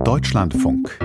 Deutschlandfunk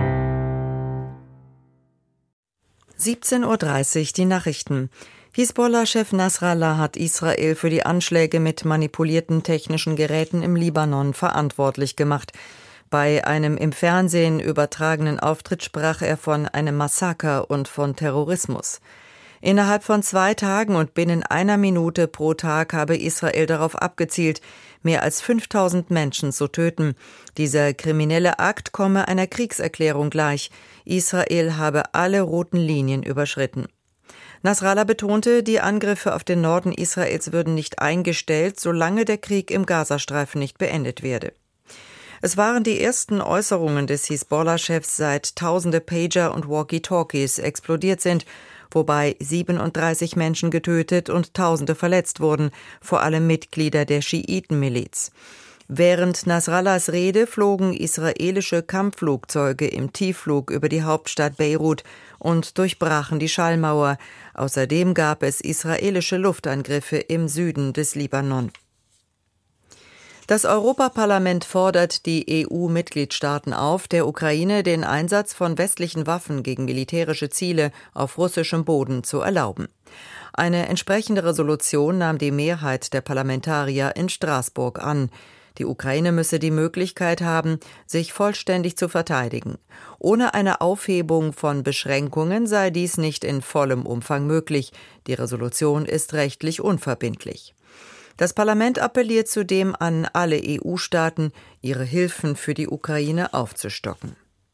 17:30 Uhr die Nachrichten. Hisbollah-Chef Nasrallah hat Israel für die Anschläge mit manipulierten technischen Geräten im Libanon verantwortlich gemacht. Bei einem im Fernsehen übertragenen Auftritt sprach er von einem Massaker und von Terrorismus. Innerhalb von 2 Tagen und binnen einer Minute pro Tag habe Israel darauf abgezielt, mehr als 5000 Menschen zu töten. Dieser kriminelle Akt komme einer Kriegserklärung gleich. Israel habe alle roten Linien überschritten. Nasrallah betonte, die Angriffe auf den Norden Israels würden nicht eingestellt, solange der Krieg im Gazastreifen nicht beendet werde. Es waren die ersten Äußerungen des Hisbollah-Chefs, seit tausende Pager und Walkie-Talkies explodiert sind, wobei 37 Menschen getötet und Tausende verletzt wurden, vor allem Mitglieder der Schiitenmiliz. Während Nasrallahs Rede flogen israelische Kampfflugzeuge im Tiefflug über die Hauptstadt Beirut und durchbrachen die Schallmauer. Außerdem gab es israelische Luftangriffe im Süden des Libanon. Das Europaparlament fordert die EU-Mitgliedstaaten auf, der Ukraine den Einsatz von westlichen Waffen gegen militärische Ziele auf russischem Boden zu erlauben. Eine entsprechende Resolution nahm die Mehrheit der Parlamentarier in Straßburg an. Die Ukraine müsse die Möglichkeit haben, sich vollständig zu verteidigen. Ohne eine Aufhebung von Beschränkungen sei dies nicht in vollem Umfang möglich. Die Resolution ist rechtlich unverbindlich. Das Parlament appelliert zudem an alle EU-Staaten, ihre Hilfen für die Ukraine aufzustocken.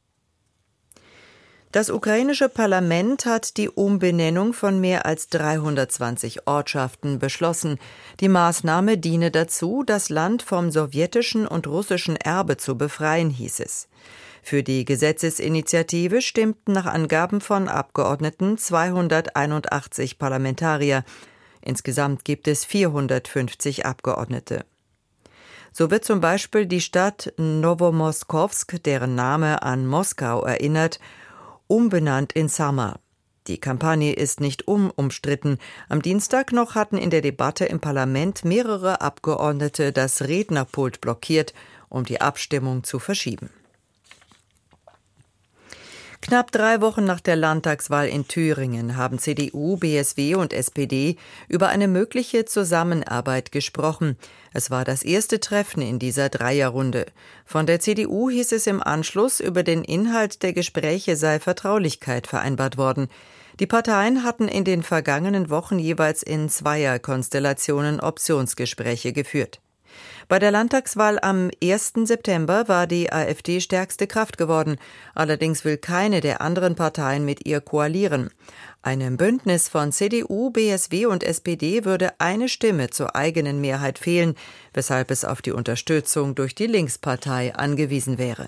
Das ukrainische Parlament hat die Umbenennung von mehr als 320 Ortschaften beschlossen. Die Maßnahme diene dazu, das Land vom sowjetischen und russischen Erbe zu befreien, hieß es. Für die Gesetzesinitiative stimmten nach Angaben von Abgeordneten 281 Parlamentarier. Insgesamt gibt es 450 Abgeordnete. So wird zum Beispiel die Stadt Nowomoskowsk, deren Name an Moskau erinnert, umbenannt in Samar. Die Kampagne ist nicht umstritten. Am Dienstag noch hatten in der Debatte im Parlament mehrere Abgeordnete das Rednerpult blockiert, um die Abstimmung zu verschieben. Knapp 3 Wochen nach der Landtagswahl in Thüringen haben CDU, BSW und SPD über eine mögliche Zusammenarbeit gesprochen. Es war das erste Treffen in dieser Dreierrunde. Von der CDU hieß es im Anschluss, über den Inhalt der Gespräche sei Vertraulichkeit vereinbart worden. Die Parteien hatten in den vergangenen Wochen jeweils in Zweierkonstellationen Optionsgespräche geführt. Bei der Landtagswahl am 1. September war die AfD stärkste Kraft geworden. Allerdings will keine der anderen Parteien mit ihr koalieren. Einem Bündnis von CDU, BSW und SPD würde eine Stimme zur eigenen Mehrheit fehlen, weshalb es auf die Unterstützung durch die Linkspartei angewiesen wäre.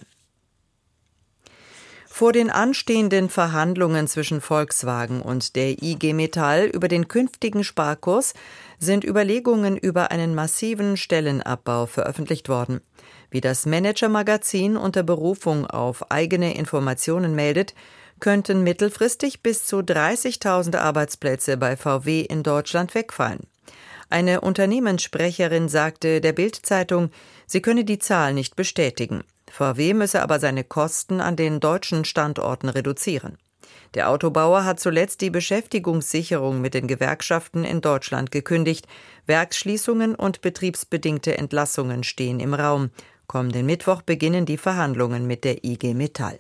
Vor den anstehenden Verhandlungen zwischen Volkswagen und der IG Metall über den künftigen Sparkurs sind Überlegungen über einen massiven Stellenabbau veröffentlicht worden. Wie das Manager-Magazin unter Berufung auf eigene Informationen meldet, könnten mittelfristig bis zu 30.000 Arbeitsplätze bei VW in Deutschland wegfallen. Eine Unternehmenssprecherin sagte der Bild-Zeitung, sie könne die Zahl nicht bestätigen. VW müsse aber seine Kosten an den deutschen Standorten reduzieren. Der Autobauer hat zuletzt die Beschäftigungssicherung mit den Gewerkschaften in Deutschland gekündigt. Werksschließungen und betriebsbedingte Entlassungen stehen im Raum. Kommenden Mittwoch beginnen die Verhandlungen mit der IG Metall.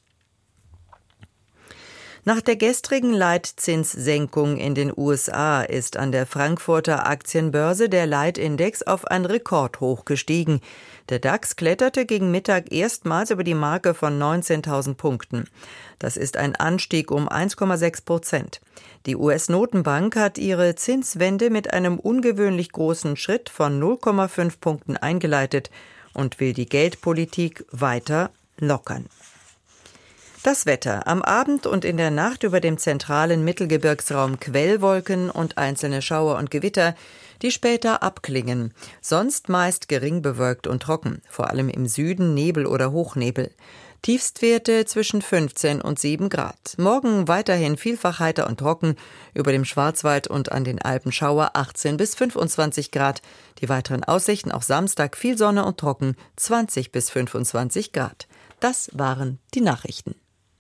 Nach der gestrigen Leitzinssenkung in den USA ist an der Frankfurter Aktienbörse der Leitindex auf ein Rekordhoch gestiegen. Der DAX kletterte gegen Mittag erstmals über die Marke von 19.000 Punkten. Das ist ein Anstieg um 1,6%. Die US-Notenbank hat ihre Zinswende mit einem ungewöhnlich großen Schritt von 0,5 Punkten eingeleitet und will die Geldpolitik weiter lockern. Das Wetter. Am Abend und in der Nacht über dem zentralen Mittelgebirgsraum Quellwolken und einzelne Schauer und Gewitter, die später abklingen. Sonst meist gering bewölkt und trocken, vor allem im Süden Nebel oder Hochnebel. Tiefstwerte zwischen 15 und 7 Grad. Morgen weiterhin vielfach heiter und trocken, über dem Schwarzwald und an den Alpen Schauer 18 bis 25 Grad. Die weiteren Aussichten auch Samstag viel Sonne und trocken, 20 bis 25 Grad. Das waren die Nachrichten.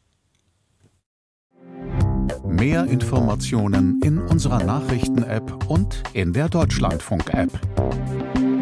Mehr Informationen in unserer Nachrichten-App und in der Deutschlandfunk-App.